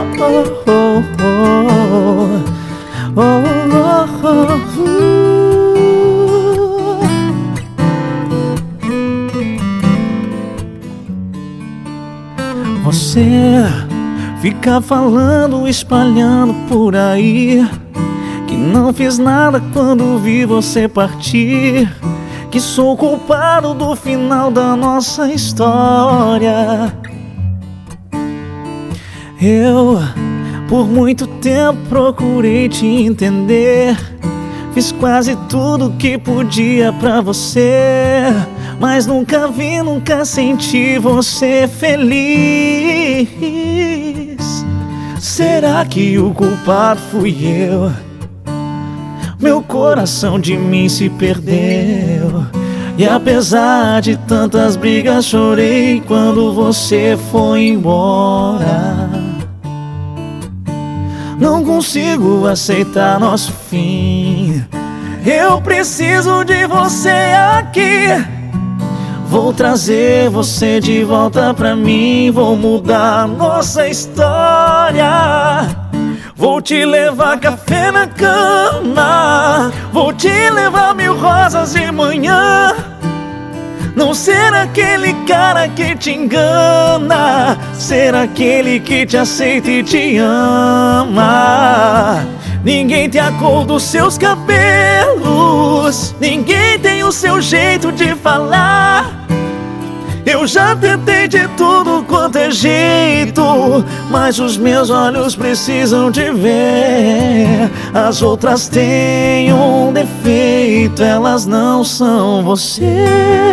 Você fica falando, espalhando por aí que não fiz nada quando vi você partir, que sou culpado do final da nossa história. Eu, por muito tempo, procurei te entender, fiz quase tudo que podia pra você, mas nunca vi, nunca senti você feliz. Será que o culpado fui eu? Meu coração de mim se perdeu, e apesar de tantas brigas chorei quando você foi embora. Não consigo aceitar nosso fim, eu preciso de você aqui. Vou trazer você de volta pra mim, vou mudar nossa história. Vou te levar café na cama, vou te levar 1000 rosas de manhã. Não ser aquele cara que te engana, ser aquele que te aceita e te ama. Ninguém tem a cor dos seus cabelos, ninguém tem o seu jeito de falar. Eu já tentei de tudo quanto é jeito, mas os meus olhos precisam te ver. As outras têm um defeito, elas não são você.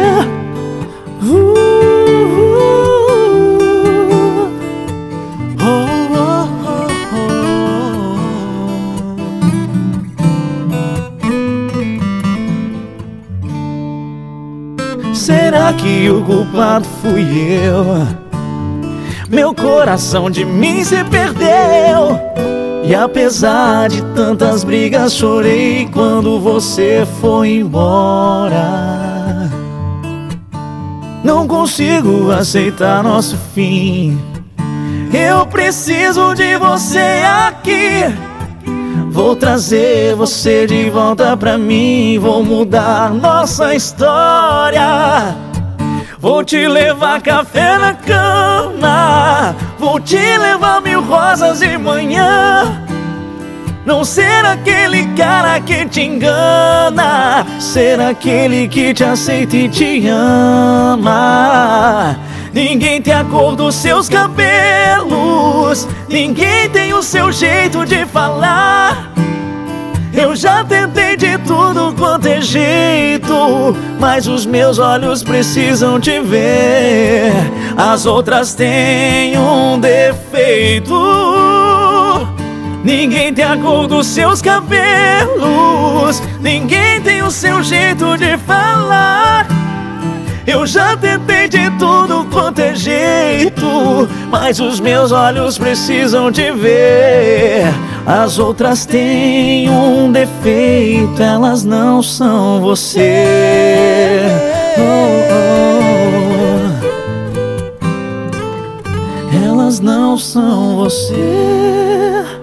Será que o culpado fui eu? Meu coração de mim se perdeu, e apesar de tantas brigas chorei quando você foi embora. Não consigo aceitar nosso fim, eu preciso de você aqui. Vou trazer você de volta pra mim, vou mudar nossa história. Vou te levar café na cama, vou te levar 1000 rosas de manhã. Não ser aquele cara que te engana, ser aquele que te aceita e te ama. Ninguém tem a cor dos seus cabelos, ninguém tem o seu jeito de falar. Eu já tentei de tudo quanto é jeito, mas os meus olhos precisam te ver. As outras têm um defeito, ninguém tem a cor dos seus cabelos, ninguém tem o seu jeito de falar. Eu já tentei de tudo quanto é jeito, mas os meus olhos precisam te ver. As outras têm um defeito, elas não são você. Elas não são você.